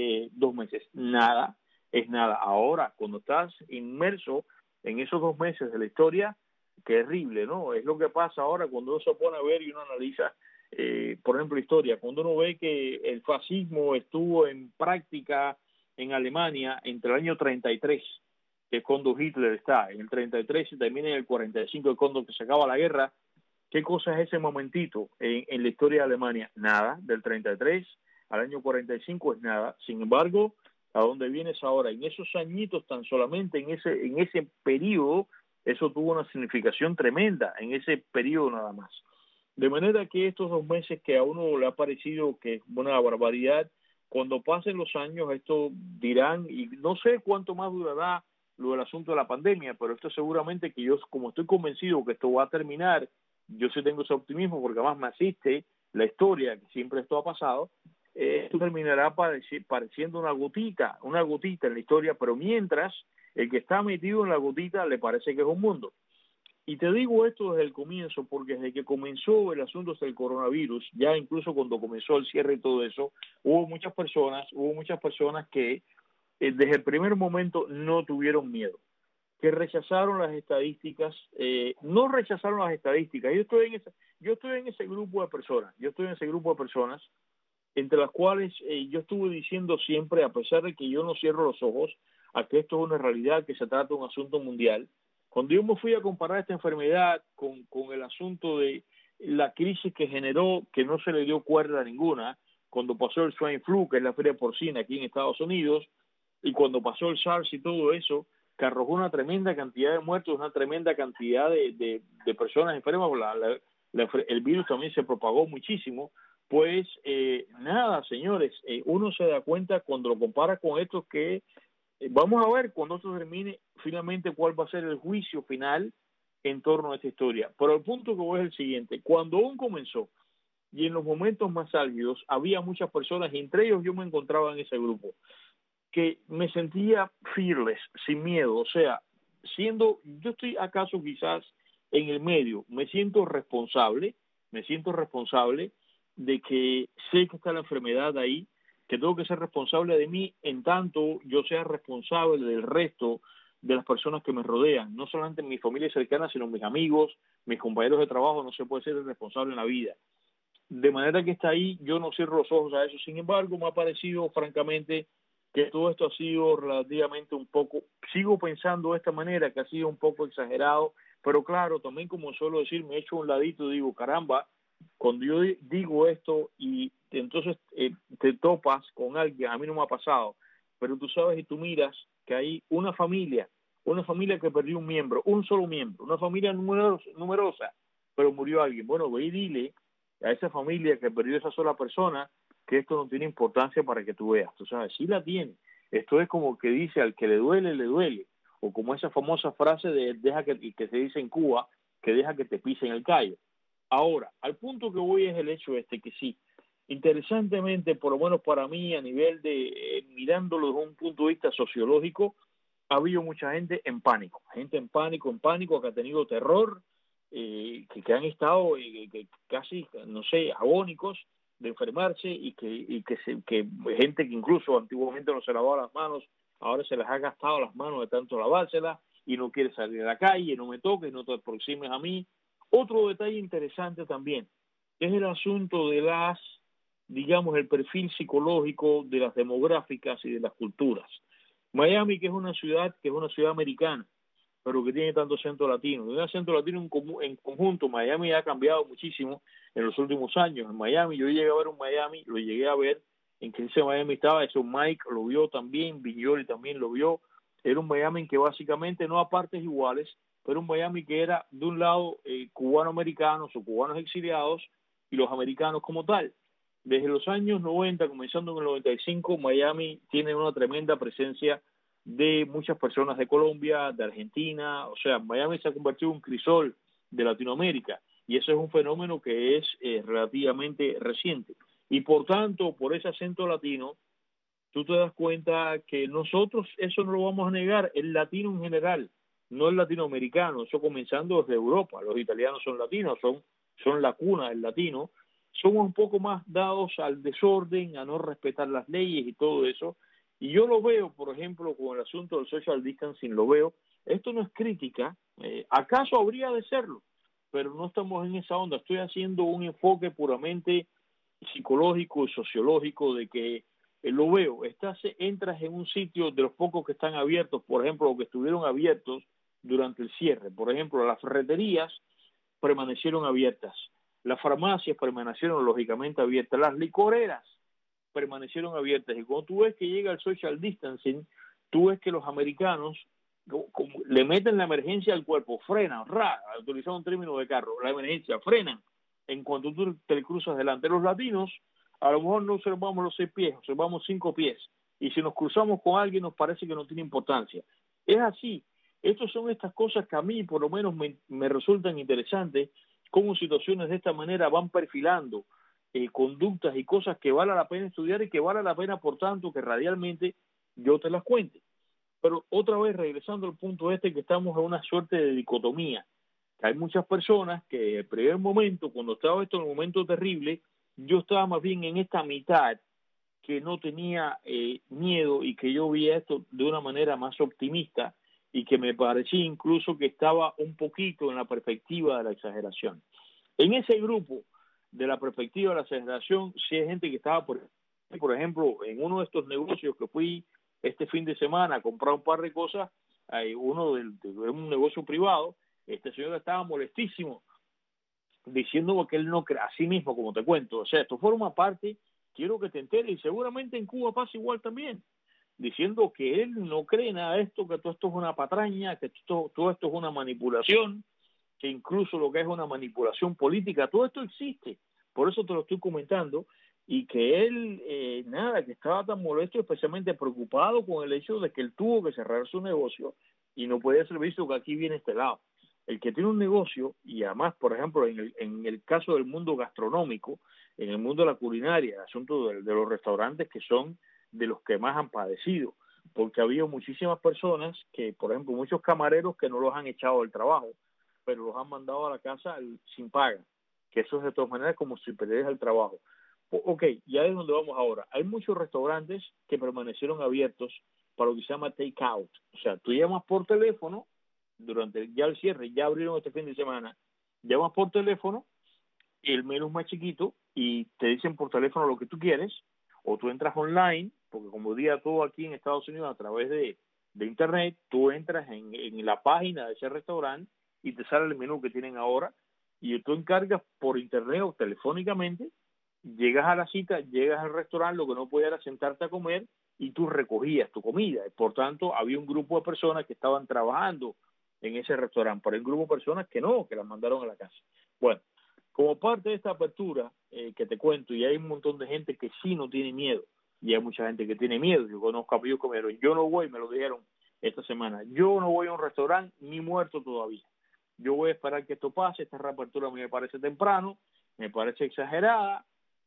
2 meses? Nada, es nada. Ahora, cuando estás inmerso en esos 2 meses de la historia, terrible, ¿no? Es lo que pasa ahora cuando uno se pone a ver y uno analiza, por ejemplo, historia. Cuando uno ve que el fascismo estuvo en práctica en Alemania entre el año 33, que es cuando Hitler está, en el 33 y termina en el 45, es cuando se acaba la guerra. ¿Qué cosa es ese momentito en la historia de Alemania? Nada, del 33 al año 45 es nada. Sin embargo, ¿a dónde vienes ahora? En esos añitos, tan solamente en ese periodo, eso tuvo una significación tremenda, en ese periodo nada más. De manera que estos 2 meses que a uno le ha parecido que es una barbaridad, cuando pasen los años, esto dirán, y no sé cuánto más durará lo del asunto de la pandemia, pero esto seguramente que yo, como estoy convencido que esto va a terminar, yo sí tengo ese optimismo porque además me asiste la historia, que siempre esto ha pasado, esto terminará pareciendo una gotita en la historia, pero mientras el que está metido en la gotita le parece que es un mundo. Y te digo esto desde el comienzo, porque desde que comenzó el asunto del coronavirus, ya incluso cuando comenzó el cierre y todo eso, hubo muchas personas que desde el primer momento no tuvieron miedo, que rechazaron las estadísticas, no rechazaron las estadísticas. Yo estoy en ese grupo de personas, entre las cuales yo estuve diciendo siempre, a pesar de que yo no cierro los ojos a que esto es una realidad, que se trata de un asunto mundial. Cuando yo me fui a comparar esta enfermedad con el asunto de la crisis que generó, que no se le dio cuerda ninguna, cuando pasó el swine flu, que es la feria porcina aquí en Estados Unidos, y cuando pasó el SARS y todo eso, que arrojó una tremenda cantidad de muertos, una tremenda cantidad de personas enfermas, el virus también se propagó muchísimo. Pues nada, señores, uno se da cuenta cuando lo compara con esto que vamos a ver cuando esto termine finalmente cuál va a ser el juicio final en torno a esta historia. Pero el punto que voy es el siguiente: cuando aún comenzó y en los momentos más álgidos había muchas personas, y entre ellos yo me encontraba en ese grupo, que me sentía fearless, sin miedo, o sea, yo estoy acaso quizás en el medio, me siento responsable de que sé que está la enfermedad ahí, que tengo que ser responsable de mí en tanto yo sea responsable del resto de las personas que me rodean, no solamente mi familia cercana, sino mis amigos, mis compañeros de trabajo. No se puede ser responsable en la vida. De manera que está ahí, yo no cierro los ojos a eso. Sin embargo, me ha parecido, francamente, que todo esto ha sido relativamente un poco, sigo pensando de esta manera, que ha sido un poco exagerado, pero claro, también como suelo decir, me echo un ladito y digo, caramba, cuando yo digo esto y entonces te topas con alguien, a mí no me ha pasado, pero tú sabes y tú miras que hay una familia que perdió un solo miembro, una familia numerosa, pero murió alguien. Bueno, ve y dile a esa familia que perdió esa sola persona que esto no tiene importancia para que tú veas. Tú sabes, sí la tiene. Esto es como que dice, al que le duele, o como esa famosa frase de deja que se dice en Cuba, que deja que te pisen el callo. Ahora, al punto que voy es el hecho que sí, interesantemente, por lo menos para mí, a nivel de mirándolo desde un punto de vista sociológico, ha habido mucha gente en pánico, que ha tenido terror, que han estado que casi, no sé, agónicos de enfermarse, y que gente que incluso antiguamente no se lavaba las manos, ahora se les ha gastado las manos de tanto lavárselas y no quiere salir a la calle, no me toques, no te aproximes a mí. Otro detalle interesante también es el asunto de digamos, el perfil psicológico de las demográficas y de las culturas. Miami, que es una ciudad americana, pero que tiene tanto acento latino. Un acento latino en conjunto. Miami ha cambiado muchísimo en los últimos años. En Miami, yo llegué a ver lo llegué a ver en que ese Miami estaba, eso Mike lo vio también, Viñoli también lo vio. Era un Miami en que básicamente no a partes iguales, pero un Miami que era de un lado cubano-americanos o cubanos exiliados y los americanos como tal. Desde los años 90, comenzando en el 95, Miami tiene una tremenda presencia de muchas personas de Colombia, de Argentina. O sea, Miami se ha convertido en un crisol de Latinoamérica, y eso es un fenómeno que es relativamente reciente. Y por tanto, por ese acento latino, tú te das cuenta que nosotros, eso no lo vamos a negar, el latino en general, no el latinoamericano, eso comenzando desde Europa. Los italianos son latinos, son la cuna del latino. Somos un poco más dados al desorden, a no respetar las leyes y todo eso. Y yo lo veo, por ejemplo, con el asunto del social distancing, lo veo. Esto no es crítica, acaso habría de serlo, pero no estamos en esa onda. Estoy haciendo un enfoque puramente psicológico y sociológico de que lo veo. Entras en un sitio de los pocos que están abiertos, por ejemplo, o que estuvieron abiertos durante el cierre. Por ejemplo, las ferreterías permanecieron abiertas, las farmacias permanecieron lógicamente abiertas, las licoreras permanecieron abiertas. Y cuando tú ves que llega el social distancing, tú ves que los americanos como le meten la emergencia al cuerpo, frenan, utilizando un término de carro, la emergencia, frenan en cuanto tú te cruzas delante. Los latinos a lo mejor no observamos los 6 pies, observamos 5 pies, y si nos cruzamos con alguien nos parece que no tiene importancia. Es así. Estas son estas cosas que a mí por lo menos me resultan interesantes, cómo situaciones de esta manera van perfilando conductas y cosas que vale la pena estudiar, y que vale la pena, por tanto, que radialmente yo te las cuente. Pero otra vez, regresando al punto que estamos en una suerte de dicotomía, que hay muchas personas que el primer momento, cuando estaba esto en un momento terrible, yo estaba más bien en esta mitad que no tenía miedo, y que yo veía esto de una manera más optimista, y que me parecía incluso que estaba un poquito en la perspectiva de la exageración. En ese grupo de la perspectiva de la aceleración, si hay gente que estaba, por ejemplo, en uno de estos negocios que fui este fin de semana a comprar un par de cosas, hay uno de un negocio privado, este señor estaba molestísimo, diciendo que él no cree, así mismo como te cuento, o sea, esto forma parte, quiero que te enteres, y seguramente en Cuba pasa igual también, diciendo que él no cree nada de esto, que todo esto es una patraña, que todo esto es una manipulación, que incluso lo que es una manipulación política, todo esto existe, por eso te lo estoy comentando, y que él, nada, que estaba tan molesto, especialmente preocupado con el hecho de que él tuvo que cerrar su negocio y no podía ser visto que aquí viene este lado. El que tiene un negocio, y además, por ejemplo, en el caso del mundo gastronómico, en el mundo de la culinaria, el asunto de los restaurantes que son de los que más han padecido, porque ha habido muchísimas personas que, por ejemplo, muchos camareros que no los han echado del trabajo, pero los han mandado a la casa sin paga, que eso es de todas maneras como si perdieras el trabajo. Ok, ya es donde vamos ahora. Hay muchos restaurantes que permanecieron abiertos para lo que se llama take out. O sea, tú llamas por teléfono, durante ya el cierre, ya abrieron este fin de semana, llamas por teléfono, el menú es más chiquito y te dicen por teléfono lo que tú quieres, o tú entras online, porque como diga todo aquí en Estados Unidos a través de internet, tú entras en la página de ese restaurante y te sale el menú que tienen ahora, y tú encargas por internet o telefónicamente, llegas a la cita, llegas al restaurante, lo que no podías era sentarte a comer y tú recogías tu comida. Por tanto, había un grupo de personas que estaban trabajando en ese restaurante, pero hay un grupo de personas que no, que las mandaron a la casa. Bueno, como parte de esta apertura que te cuento, y hay un montón de gente que sí no tiene miedo, y hay mucha gente que tiene miedo. Yo conozco a amigos que me dijeron, yo no voy, me lo dijeron esta semana, yo no voy a un restaurante ni muerto todavía. Yo voy a esperar que esto pase, esta reapertura a mí me parece temprano, me parece exagerada,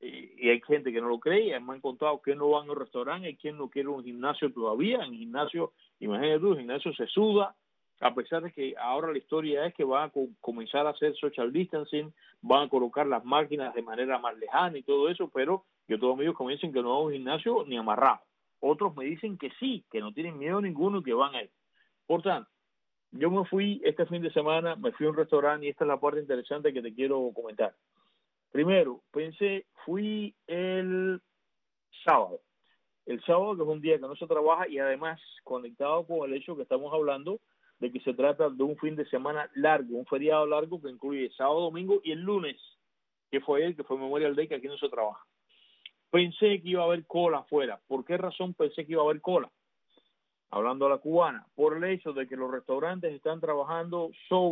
y hay gente que no lo cree, y me han contado que no van a un restaurante, hay quien no quiere un gimnasio todavía, en gimnasio, imagínate tú, el gimnasio se suda, a pesar de que ahora la historia es que van a comenzar a hacer social distancing, van a colocar las máquinas de manera más lejana y todo eso, pero yo todos amigos que me dicen que no van a un gimnasio ni amarrado. Otros me dicen que sí, que no tienen miedo ninguno y que van a ir. Por tanto, yo me fui este fin de semana, me fui a un restaurante y esta es la parte interesante que te quiero comentar. Primero, fui el sábado. El sábado, que es un día que no se trabaja y además conectado con el hecho que estamos hablando de que se trata de un fin de semana largo, un feriado largo que incluye sábado, domingo y el lunes, que fue Memorial Day, que aquí no se trabaja. Pensé que iba a haber cola afuera. ¿Por qué razón pensé que iba a haber cola? Hablando a la cubana, por el hecho de que los restaurantes están trabajando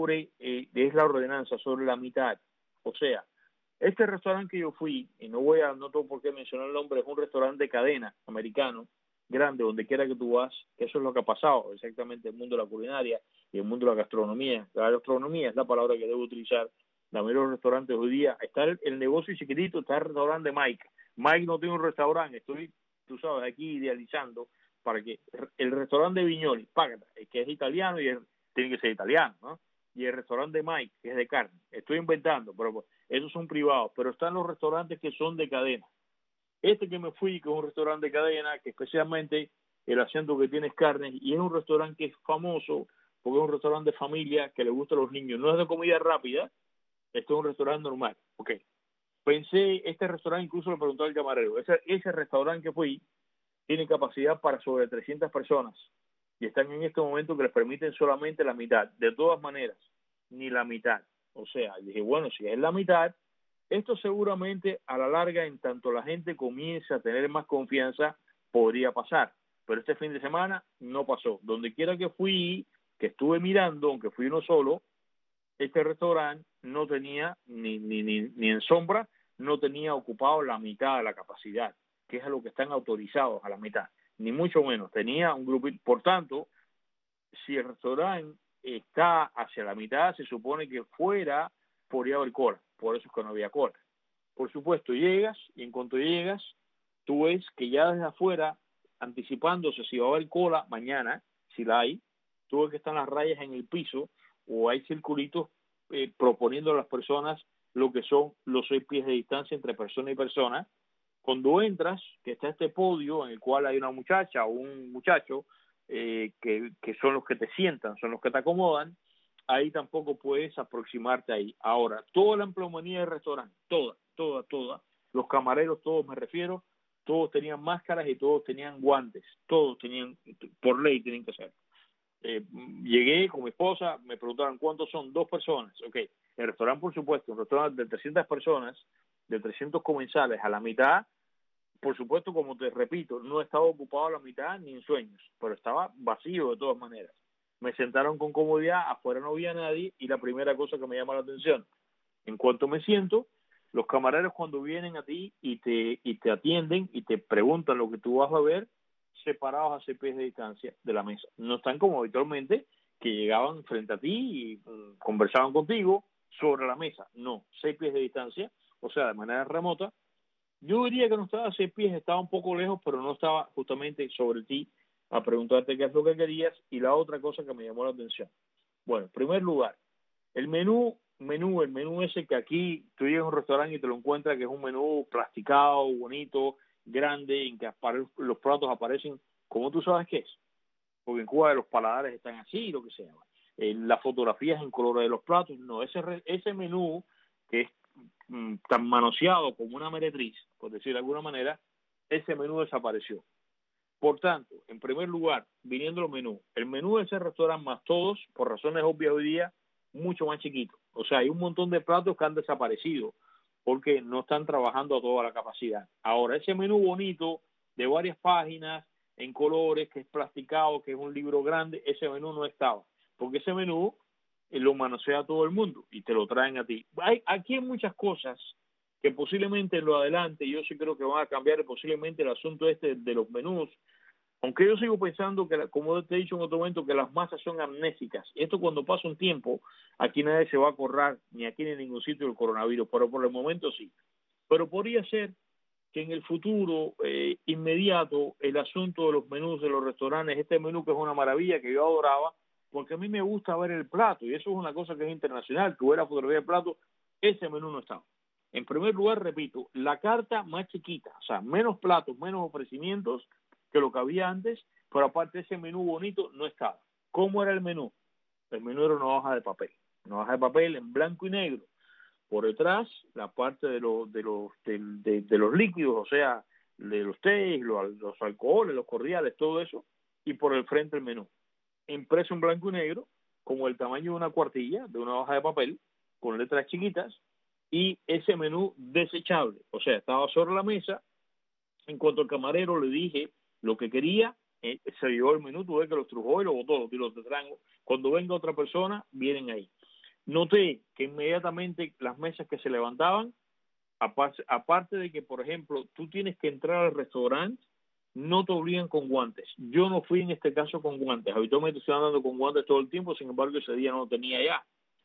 es la ordenanza, sobre la mitad. O sea, este restaurante que yo fui, y no tengo por qué mencionar el nombre, es un restaurante de cadena americano, grande, donde quiera que tú vas, que eso es lo que ha pasado, exactamente el mundo de la culinaria y el mundo de la gastronomía. La gastronomía es la palabra que debo utilizar. La mayoría de los restaurantes hoy día, está el negocio chiquitito, está el restaurante de Mike. Mike no tiene un restaurante, estoy, tú sabes, aquí idealizando, para que el restaurante de Viñoli, que es italiano y tiene que ser italiano, ¿no? Y el restaurante de Mike, que es de carne. Estoy inventando, pero esos son privados, pero están los restaurantes que son de cadena. Este que me fui, que es un restaurante de cadena, que especialmente el acento que tiene es carne, y es un restaurante que es famoso, porque es un restaurante de familia que le gusta a los niños. No es de comida rápida, esto es un restaurante normal. Ok. Este restaurante incluso le pregunté al camarero, ese restaurante que fui, tiene capacidad para sobre 300 personas, y están en este momento que les permiten solamente la mitad. De todas maneras, ni la mitad. O sea, dije, bueno, si es la mitad, esto seguramente a la larga, en tanto la gente comienza a tener más confianza, podría pasar. Pero este fin de semana no pasó. Donde quiera que fui, que estuve mirando, aunque fui uno solo, este restaurante no tenía ni en sombra, no tenía ocupado la mitad de la capacidad, que es a lo que están autorizados, a la mitad, ni mucho menos. Tenía un grupo, por tanto, si el restaurante está hacia la mitad, se supone que fuera podría haber cola, por eso es que no había cola. Por supuesto, llegas, y en cuanto llegas, tú ves que ya desde afuera, anticipándose si va a haber cola mañana, si la hay, tú ves que están las rayas en el piso, o hay circulitos proponiendo a las personas lo que son los 6 pies de distancia entre persona y persona. Cuando entras, que está este podio en el cual hay una muchacha o un muchacho que son los que te sientan, son los que te acomodan, ahí tampoco puedes aproximarte ahí. Ahora, toda la empleomanía del restaurante, toda, los camareros, todos me refiero, todos tenían máscaras y todos tenían guantes, todos tenían, por ley tienen que hacer. Llegué con mi esposa, me preguntaron cuántos son, 2 personas, ok, el restaurante por supuesto, un restaurante de 300 personas, de 300 comensales, a la mitad, por supuesto, como te repito, no estaba ocupado a la mitad ni en sueños, pero estaba vacío de todas maneras. Me sentaron con comodidad, afuera no había nadie, y la primera cosa que me llama la atención, en cuanto me siento, los camareros cuando vienen a ti y te atienden y te preguntan lo que tú vas a ver, separados a 6 pies de distancia de la mesa. No están como habitualmente, que llegaban frente a ti y conversaban contigo sobre la mesa. No, 6 pies de distancia, o sea, de manera remota. Yo diría que no estaba a 6 pies, estaba un poco lejos, pero no estaba justamente sobre ti a preguntarte qué es lo que querías. Y la otra cosa que me llamó la atención. Bueno, en primer lugar, el menú ese que aquí tú llegas a un restaurante y te lo encuentras, que es un menú plasticado, bonito, grande, en que los platos aparecen como tú sabes qué es. Porque en Cuba los paladares están así, lo que sea. Las fotografías en colores de los platos, no, ese menú que es tan manoseado como una meretriz, por decir de alguna manera, ese menú desapareció. Por tanto, en primer lugar, viniendo el menú de ese restaurante más todos, por razones obvias hoy día, mucho más chiquito. O sea, hay un montón de platos que han desaparecido porque no están trabajando a toda la capacidad. Ahora, ese menú bonito de varias páginas, en colores, que es plasticado, que es un libro grande, ese menú no estaba. Porque ese menú lo manosea todo el mundo y te lo traen a ti. Aquí hay muchas cosas que posiblemente en lo adelante, yo sí creo que van a cambiar posiblemente el asunto de los menús, aunque yo sigo pensando que, como te he dicho en otro momento, que las masas son amnésicas. Y esto cuando pasa un tiempo, aquí nadie se va a acordar, ni aquí ni en ningún sitio del coronavirus, pero por el momento sí. Pero podría ser que en el futuro inmediato el asunto de los menús de los restaurantes, este menú que es una maravilla, que yo adoraba, porque a mí me gusta ver el plato, y eso es una cosa que es internacional, tú ves la fotografía del plato, ese menú no estaba. En primer lugar, repito, la carta más chiquita, o sea, menos platos, menos ofrecimientos que lo que había antes, pero aparte ese menú bonito no estaba. ¿Cómo era el menú? El menú era una hoja de papel en blanco y negro. Por detrás, la parte de los líquidos, o sea, de los tés, los alcoholes, los cordiales, todo eso, y por el frente el menú. Impreso en blanco y negro, como el tamaño de una cuartilla, de una hoja de papel, con letras chiquitas, y ese menú desechable, o sea, estaba sobre la mesa. En cuanto al camarero le dije lo que quería, se llevó el menú, tuve que lo estrujó y lo botó, los tiros de trango. Cuando venga otra persona, vienen ahí. Noté que inmediatamente las mesas que se levantaban, aparte de que, por ejemplo, tú tienes que entrar al restaurante, no te obligan con guantes. Yo no fui en este caso con guantes. Habitualmente estoy andando con guantes todo el tiempo, sin embargo ese día no lo tenía ya.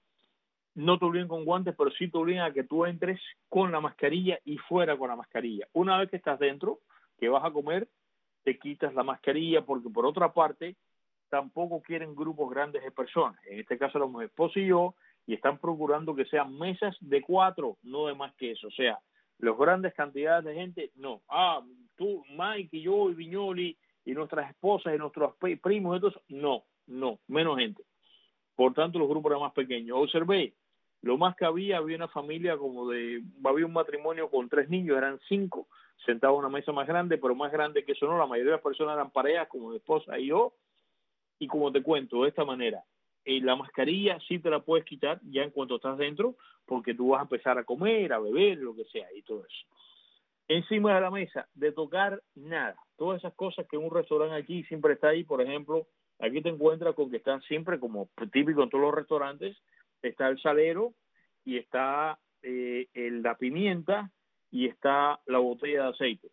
No te obligan con guantes, pero sí te obligan a que tú entres con la mascarilla y fuera con la mascarilla. Una vez que estás dentro, que vas a comer, te quitas la mascarilla, porque por otra parte tampoco quieren grupos grandes de personas. En este caso éramos mi esposo y yo, y están procurando que sean mesas de 4, no de más que eso. O sea, las grandes cantidades de gente, no. Tú, Mike y yo y Viñoli y nuestras esposas y nuestros primos, estos, no, menos gente. Por tanto, los grupos eran más pequeños. Observé, lo más que había una familia había un matrimonio con 3 niños, eran 5, sentados en una mesa más grande, pero más grande que eso no, la mayoría de las personas eran parejas, como mi esposa y yo, y como te cuento, de esta manera, la mascarilla sí te la puedes quitar ya en cuanto estás dentro, porque tú vas a empezar a comer, a beber, lo que sea, y todo eso. Encima de la mesa, de tocar nada, todas esas cosas que en un restaurante aquí siempre está ahí, por ejemplo, aquí te encuentras con que están siempre, como típico en todos los restaurantes, está el salero y está la pimienta y está la botella de aceite.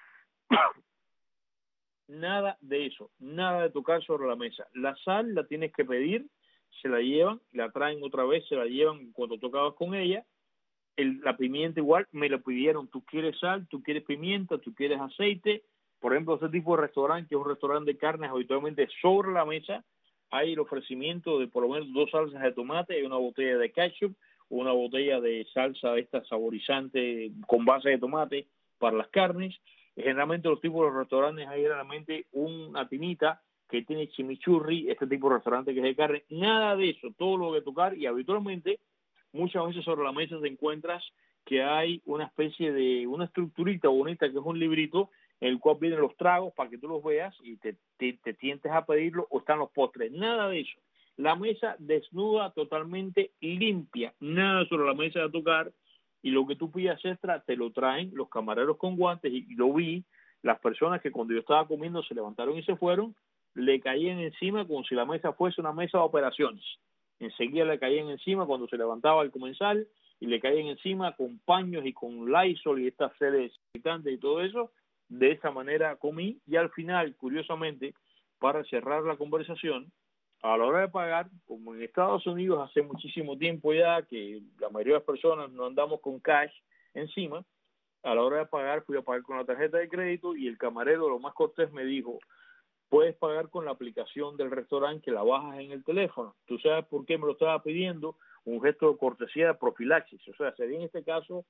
Nada de eso, nada de tocar sobre la mesa. La sal la tienes que pedir, se la llevan, la traen otra vez, se la llevan cuando tocabas con ella. La pimienta igual, me lo pidieron, tú quieres sal, tú quieres pimienta, tú quieres aceite. Por ejemplo, este tipo de restaurante, que es un restaurante de carnes, habitualmente sobre la mesa hay el ofrecimiento de por lo menos 2 salsas de tomate, una botella de ketchup, una botella de salsa esta saborizante con base de tomate para las carnes. Generalmente los tipos de restaurantes hay realmente una tinita que tiene chimichurri, este tipo de restaurante que es de carne, nada de eso, todo lo que tocar. Y habitualmente muchas veces sobre la mesa te encuentras que hay una especie de una estructurita bonita que es un librito en el cual vienen los tragos para que tú los veas y te tientes a pedirlo, o están los postres, nada de eso. La mesa desnuda, totalmente limpia, nada sobre la mesa de tocar, y lo que tú pidas extra te lo traen los camareros con guantes, y lo vi, las personas que cuando yo estaba comiendo se levantaron y se fueron, le caían encima como si la mesa fuese una mesa de operaciones. Enseguida le caían encima cuando se levantaba el comensal, y le caían encima con paños y con Lysol y estas sedes desinfectantes y todo eso. De esa manera comí, y al final, curiosamente, para cerrar la conversación, a la hora de pagar, como en Estados Unidos hace muchísimo tiempo ya que la mayoría de las personas no andamos con cash encima, a la hora de pagar fui a pagar con la tarjeta de crédito, y el camarero, lo más cortés, me dijo: puedes pagar con la aplicación del restaurante, que la bajas en el teléfono. ¿Tú sabes por qué me lo estaba pidiendo? Un gesto de cortesía de profilaxis. O sea, sería en este caso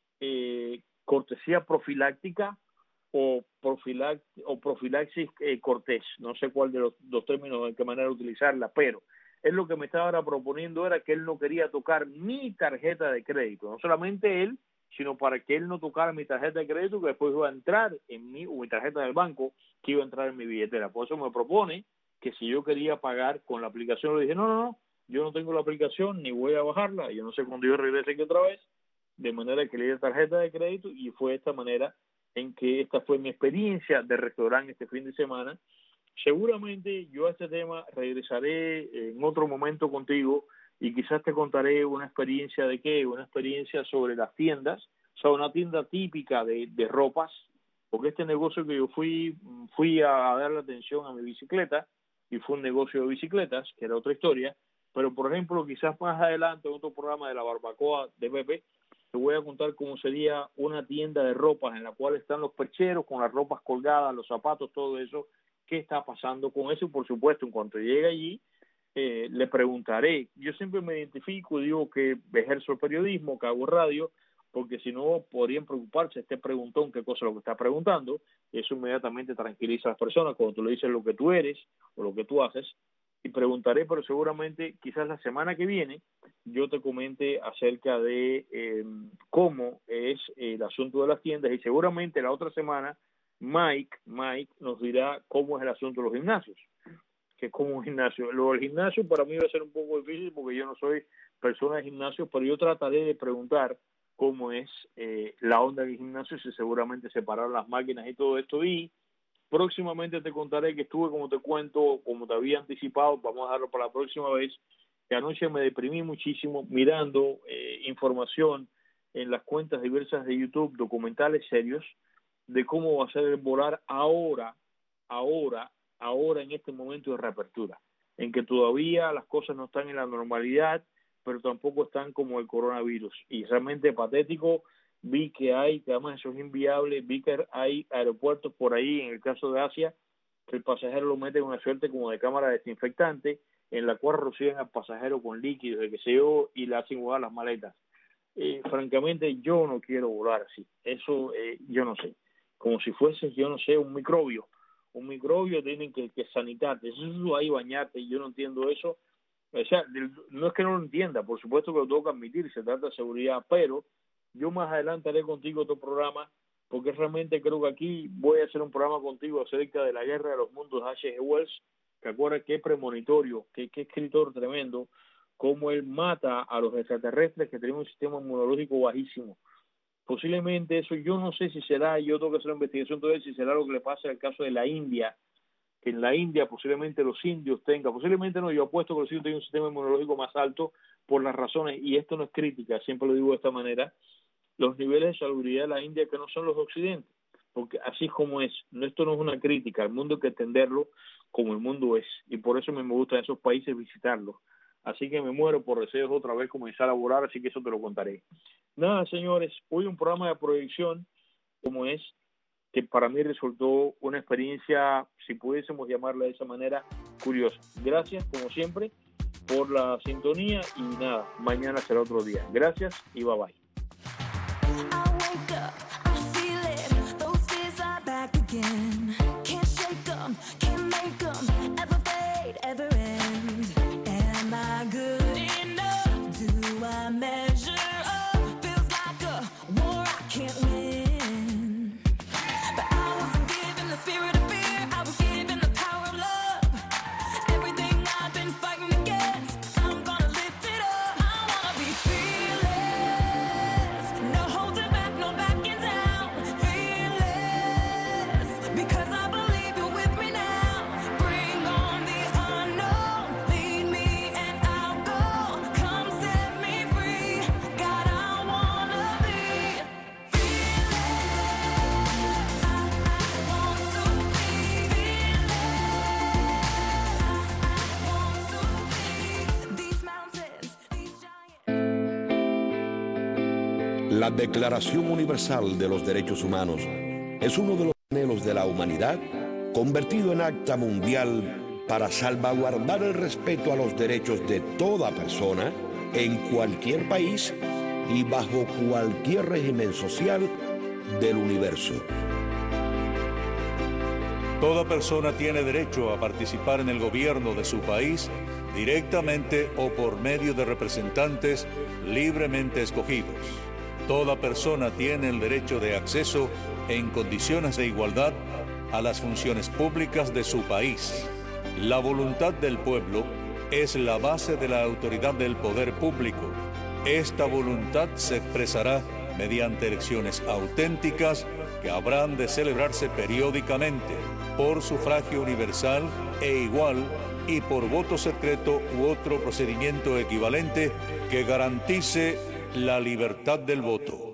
cortesía profiláctica o profilaxis cortés. No sé cuál de los dos términos, en qué manera utilizarla, pero él lo que me estaba ahora proponiendo era que él no quería tocar mi tarjeta de crédito. No solamente él, sino para que él no tocara mi tarjeta de crédito, que después iba a entrar en mi tarjeta del banco, que iba a entrar en mi billetera. Por eso me propone que si yo quería pagar con la aplicación, le dije, no, yo no tengo la aplicación, ni voy a bajarla, yo no sé cuándo yo regrese aquí otra vez, de manera que le di tarjeta de crédito, y fue de esta manera en que esta fue mi experiencia de restaurante este fin de semana. Seguramente yo a este tema regresaré en otro momento contigo, y quizás te contaré una experiencia una experiencia sobre las tiendas, o sea, una tienda típica de ropas, porque este negocio que yo fui a darle atención a mi bicicleta, y fue un negocio de bicicletas, que era otra historia. Pero, por ejemplo, quizás más adelante, en otro programa de la barbacoa de Pepe, te voy a contar cómo sería una tienda de ropas en la cual están los percheros con las ropas colgadas, los zapatos, todo eso, qué está pasando con eso. Y, por supuesto, en cuanto llegue allí, le preguntaré. Yo siempre me identifico y digo que ejerzo el periodismo, que hago radio, porque si no podrían preocuparse este preguntón, qué cosa es lo que está preguntando, y eso inmediatamente tranquiliza a las personas cuando tú le dices lo que tú eres o lo que tú haces. Y preguntaré, pero seguramente quizás la semana que viene yo te comente acerca de cómo es el asunto de las tiendas, y seguramente la otra semana Mike nos dirá cómo es el asunto de los gimnasios, que es como un gimnasio. Lo del gimnasio para mí va a ser un poco difícil porque yo no soy persona de gimnasio, pero yo trataré de preguntar cómo es la onda del gimnasio, si seguramente separar las máquinas y todo esto. Y próximamente te contaré que estuve, como te cuento, como te había anticipado, vamos a dejarlo para la próxima vez, que anoche me deprimí muchísimo mirando información en las cuentas diversas de YouTube, documentales serios, de cómo va a ser el volar ahora en este momento de reapertura, en que todavía las cosas no están en la normalidad, pero tampoco están como el coronavirus. Y realmente patético. Vi que además eso es inviable, vi que hay aeropuertos por ahí, en el caso de Asia, que el pasajero lo mete en una suerte como de cámara desinfectante, en la cual rocian al pasajero con líquidos, de que se yo, y le hacen volar las maletas. Francamente, yo no quiero volar así. Eso, yo no sé. Como si fuese, yo no sé, un microbio. Un microbio tienen que sanitarte. Eso ahí bañarte, y yo no entiendo eso. O sea, no es que no lo entienda, por supuesto que lo tengo que admitir, se trata de seguridad, pero yo más adelante haré contigo otro programa, porque realmente creo que aquí voy a hacer un programa contigo acerca de la guerra de los mundos de H.G. Wells, que acuerda que es premonitorio, que escritor tremendo, cómo él mata a los extraterrestres que tienen un sistema inmunológico bajísimo. Posiblemente eso, yo no sé si será, yo tengo que hacer una investigación todavía, si será lo que le pasa al caso de la India, que en la India posiblemente los indios tengan, posiblemente no, yo apuesto que los indios tienen un sistema inmunológico más alto por las razones, y esto no es crítica, siempre lo digo de esta manera, los niveles de salubridad de la India que no son los de Occidente, porque así es como es. Esto no es una crítica, el mundo hay que entenderlo como el mundo es, y por eso me gustan esos países visitarlos. Así que me muero por deseos otra vez comenzar a volar, así que eso te lo contaré. Nada, señores, hoy un programa de proyección como es, que para mí resultó una experiencia, si pudiésemos llamarla de esa manera, curiosa. Gracias, como siempre, por la sintonía, y nada, mañana será otro día. Gracias y bye bye. Can't shake 'em, can't make 'em. La Declaración Universal de los Derechos Humanos es uno de los anhelos de la humanidad convertido en acta mundial para salvaguardar el respeto a los derechos de toda persona en cualquier país y bajo cualquier régimen social del universo. Toda persona tiene derecho a participar en el gobierno de su país directamente o por medio de representantes libremente escogidos. Toda persona tiene el derecho de acceso en condiciones de igualdad a las funciones públicas de su país. La voluntad del pueblo es la base de la autoridad del poder público. Esta voluntad se expresará mediante elecciones auténticas que habrán de celebrarse periódicamente por sufragio universal e igual y por voto secreto u otro procedimiento equivalente que garantice la libertad del voto.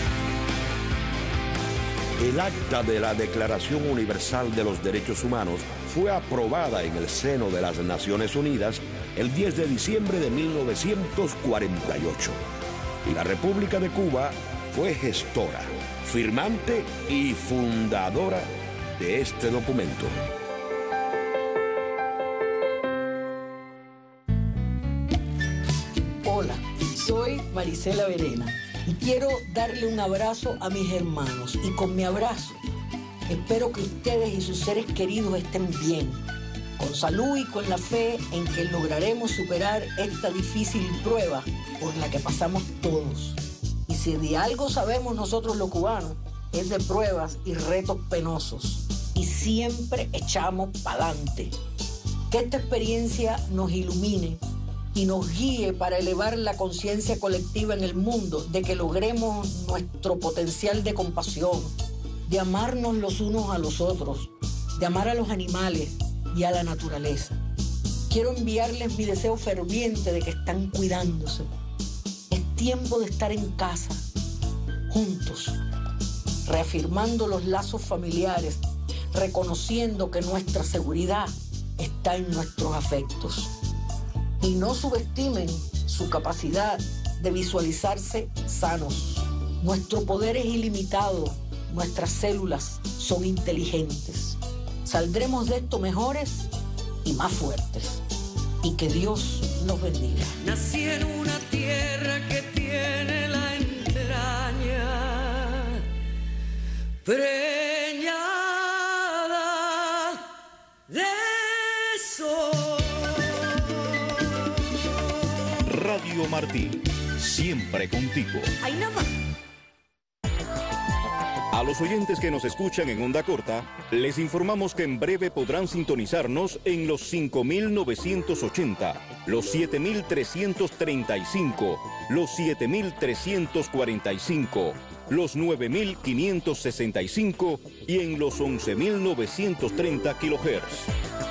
El acta de la Declaración Universal de los Derechos Humanos fue aprobada en el seno de las Naciones Unidas el 10 de diciembre de 1948. Y la República de Cuba fue gestora, firmante y fundadora de este documento. Hola, soy Marisela Verena y quiero darle un abrazo a mis hermanos. Y con mi abrazo espero que ustedes y sus seres queridos estén bien, con salud y con la fe en que lograremos superar esta difícil prueba por la que pasamos todos. Y si de algo sabemos nosotros los cubanos, es de pruebas y retos penosos. Y siempre echamos pa'lante. Que esta experiencia nos ilumine y nos guíe para elevar la conciencia colectiva en el mundo, de que logremos nuestro potencial de compasión, de amarnos los unos a los otros, de amar a los animales y a la naturaleza. Quiero enviarles mi deseo ferviente de que están cuidándose. Es tiempo de estar en casa, juntos, reafirmando los lazos familiares, reconociendo que nuestra seguridad está en nuestros afectos. Y no subestimen su capacidad de visualizarse sanos. Nuestro poder es ilimitado, nuestras células son inteligentes. Saldremos de esto mejores y más fuertes. Y que Dios nos bendiga. Nací en una tierra que tiene la entraña preñada de sol. Radio Martí, siempre contigo. ¡Ay, nada más! A los oyentes que nos escuchan en onda corta, les informamos que en breve podrán sintonizarnos en los 5.980, los 7.335, los 7.345, los 9.565 y en los 11.930 kHz.